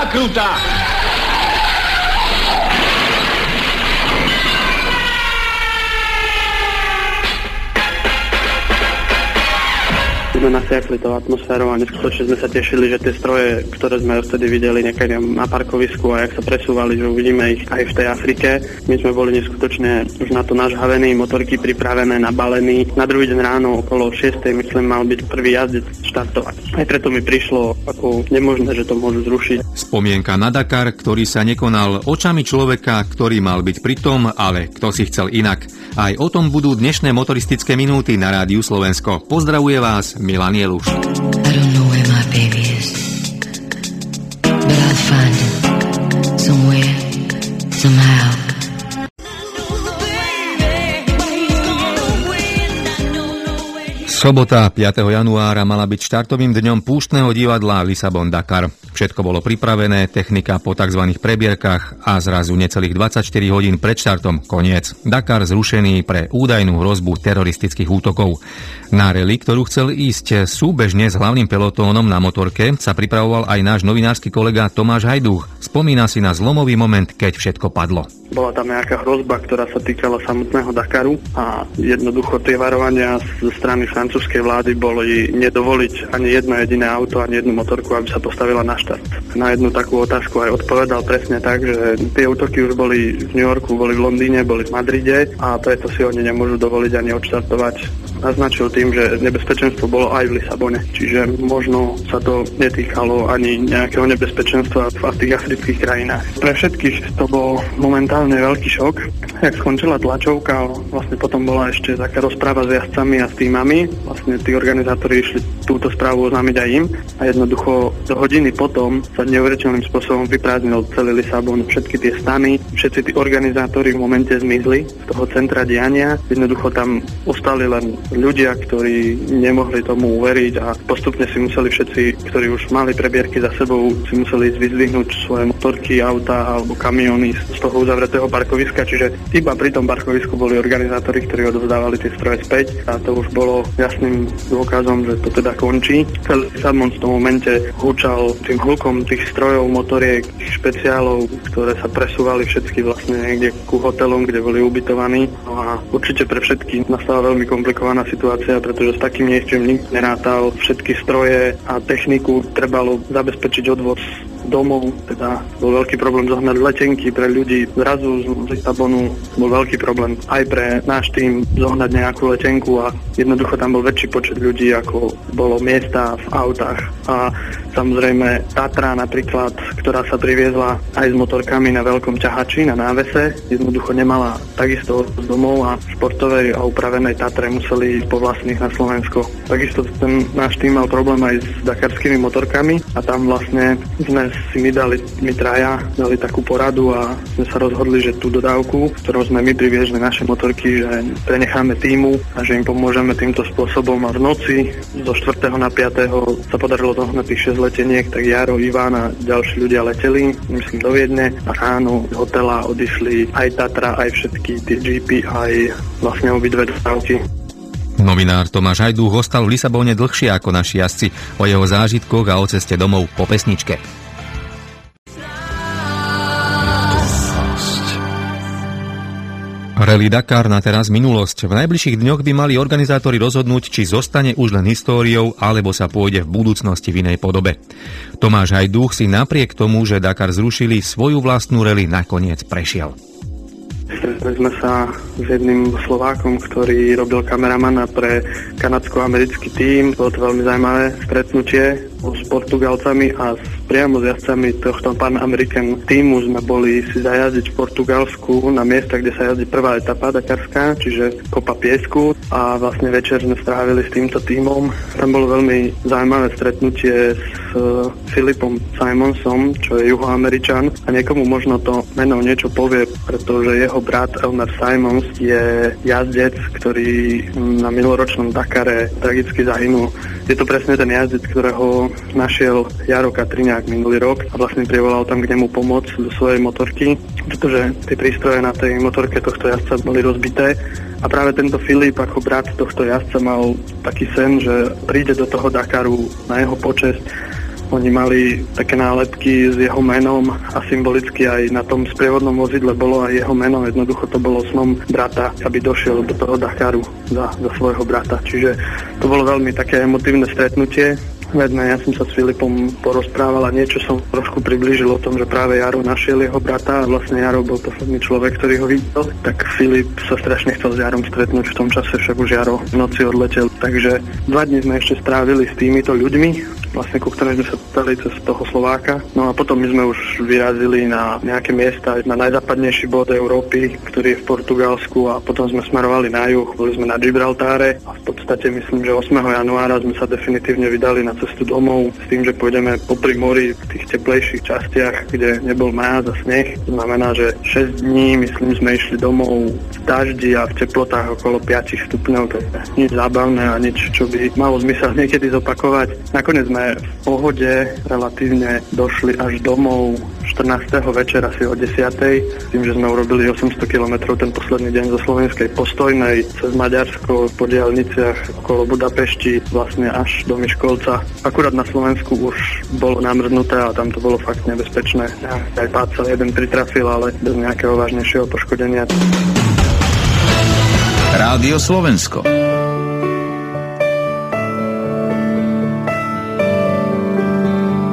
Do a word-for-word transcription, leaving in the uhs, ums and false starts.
taká krutá. Sme nasiakli tou atmosférou a neskutočne sme sa tešili, že tie stroje, ktoré sme vtedy videli niekde na parkovisku a jak sa presúvali, že uvidíme ich aj v tej Afrike. My sme boli neskutočne už na to nažhavení, motorky pripravené, nabalení. Na druhý deň ráno okolo šiestej myslím mal byť prvý jazdec štartovať. Aj preto mi prišlo ako nemožné, že to môžu zrušiť. Spomienka na Dakar, ktorý sa nekonal očami človeka, ktorý mal byť pritom, ale kto si chcel inak. Aj o tom budú dnešné motoristické minúty na Rádiu Slovensko. Pozdravuje vás Milan Jeluš. I don't know where my baby is, but I'll find him somewhere, somehow. Sobota piateho januára mala byť štartovým dňom púštneho divadla Lisabon-Dakar. Všetko bolo pripravené, technika po tzv. Prebierkach a zrazu necelých dvadsaťštyri hodín pred štartom koniec. Dakar zrušený pre údajnú hrozbu teroristických útokov. Na rally, ktorú chcel ísť súbežne s hlavným pelotónom na motorke, sa pripravoval aj náš novinársky kolega Tomáš Hajdúch. Spomína si na zlomový moment, keď všetko padlo. Bola tam nejaká hrozba, ktorá sa týkala samotného Dakaru a jednoducho tie varovania zo strany francúzskej vlády boli nedovoliť ani jedno jediné auto, ani jednu motorku, aby sa postavila na štart. Na jednu takú otázku aj odpovedal presne tak, že tie útoky už boli v New Yorku, boli v Londýne, boli v Madride a preto si oni nemôžu dovoliť ani odštartovať. Naznačil tým, že nebezpečenstvo bolo aj v Lisabone, čiže možno sa to netýkalo ani nejakého nebezpečenstva v tých afrických krajinách. Pre všetkých to bol momentálne veľký šok. Jak skončila tlačovka, vlastne potom bola ešte taká rozpráva s jazdcami a s týmami. Vlastne tí organizátori išli túto správu oznámiť aj im a jednoducho do hodiny potom sa neuveriteľným spôsobom vyprázdnil celý Lisabon. Všetky tie stany, všetci tí organizátori v momente zmizli z toho centra diania. Jednoducho tam ostali len ľudia, ktorí nemohli tomu uveriť a postupne si museli všetci, ktorí už mali prebierky za sebou, si museli vyzdvihnúť svoje motorky, auta alebo kamióny z toho uzavretého parkoviska, čiže iba pri tom parkovisku boli organizátori, ktorí odovzdávali tie stroje späť a to už bolo jasným dôkazom, že to teda končí. Celý Lisabon v tom momente húčal tým hlukom tých strojov, motoriek, tých špeciálov, ktoré sa presúvali všetky vlastne niekde ku hotelom, kde boli ubytovaní. No a určite pre všetky nastala veľmi komplikovaná situácia, pretože s takým niečím nikto nerátal. Všetky stroje a techniku trebalo zabezpečiť odvoz domov, teda bol veľký problém zohnať letenky pre ľudí. Zrazu z Lisabonu bol veľký problém aj pre náš tým zohnať nejakú letenku a jednoducho tam bol väčší počet ľudí, ako bolo miesta v autách. A samozrejme Tatra napríklad, ktorá sa priviezla aj s motorkami na veľkom ťahači, na návese, jednoducho nemala takisto z domov a športovej a upravenej Tatre museli ísť po vlastných na Slovensko. Takisto ten náš tým mal problém aj s dakarskými motorkami a tam vlastne sme si my dali, my traja, dali takú poradu a sme sa rozhodli, že tú dodávku, ktorou sme my priviezli naše motorky, že prenecháme týmu a že im pomôžeme týmto spôsobom a v noci zo štvrtého na piateho sa podarilo zohnať tých šesť leteniek, tak Jaro, Iván a ďalší ľudia leteli, myslím do Viedne a ráno z hotela odišli aj Tatra, aj všetky tie Jeepy, aj vlastne obidve dodávky. Novinár Tomáš Hajdúch ostal v Lisabone dlhšie ako naši jazdci. O jeho zážitkoch a o ceste domov po pesničke. Rally Dakar na teraz minulosť. V najbližších dňoch by mali organizátori rozhodnúť, či zostane už len históriou, alebo sa pôjde v budúcnosti v inej podobe. Tomáš Hajdúch si napriek tomu, že Dakar zrušili, svoju vlastnú rally nakoniec prešiel. Stretli sme sa s jedným Slovákom, ktorý robil kameramana pre kanadsko-americký tím. Bolo to veľmi zaujímavé stretnutie s Portugalcami a priamo s jazdcami tohto Pan American tímu sme boli si zajazdiť v Portugalsku na miesta, kde sa jazdí prvá etapa dakarská, čiže kopa piesku a vlastne večer sme strávili s týmto tímom. Tam bolo veľmi zaujímavé stretnutie s Philipom Simonsom, čo je juhoameričan a niekomu možno to meno niečo povie, pretože jeho brat Elmer Simons je jazdec, ktorý na minuloročnom Dakare tragicky zahynul. Je to presne ten jazdec, ktorého našiel Jaro Katriňák minulý rok a vlastne privolal tam k nemu pomoc do svojej motorky, pretože tie prístroje na tej motorke tohto jazdca boli rozbité. A práve tento Filip ako brat tohto jazdca mal taký sen, že príde do toho Dakaru na jeho počesť Oni mali také nálepky s jeho menom a symbolicky aj na tom sprievodnom vozidle bolo aj jeho meno. Jednoducho to bolo snom brata, aby došiel do toho Dakaru za, za svojho brata. Čiže to bolo veľmi také emotívne stretnutie. Vedme, ja som sa s Filipom porozprával a niečo som trošku priblížil o tom, že práve Jaro našiel jeho brata a vlastne Jaro bol posledný človek, ktorý ho videl. Tak Filip sa strašne chcel s Jarom stretnúť, v tom čase však už Jaro v noci odletel. Takže dva dni sme ešte strávili s týmito ľuďmi, vlastne ku ktorej sme sa dostali cez toho Slováka. No a potom my sme už vyrazili na nejaké miesta, na najzápadnejší bod Európy, ktorý je v Portugalsku, a potom sme smerovali na juh, boli sme na Gibraltáre a v podstate myslím, že ôsmeho januára sme sa definitívne vydali na cestu domov s tým, že pôjdeme popri mori v tých teplejších častiach, kde nebol mráz a sneh. To znamená, že šesť dní, myslím, sme išli domov v daždi a v teplotách okolo päť stupňov. To je nič zábavné a nič, čo by malo zmysel niekedy zopakovať. Nakoniec sme v pohode relatívne došli až domov štrnásteho večera asi o desiatej, tým, že sme urobili osemsto kilometrov ten posledný deň zo slovenskej Postojnej cez Maďarsko po diaľniciach okolo Budapešti vlastne až do Miškolca. Akurát na Slovensku už bolo namrznuté a tam to bolo fakt nebezpečné. Aj pád sa jeden pritrafil, ale bez nejakého vážnejšieho poškodenia. Rádio Slovensko.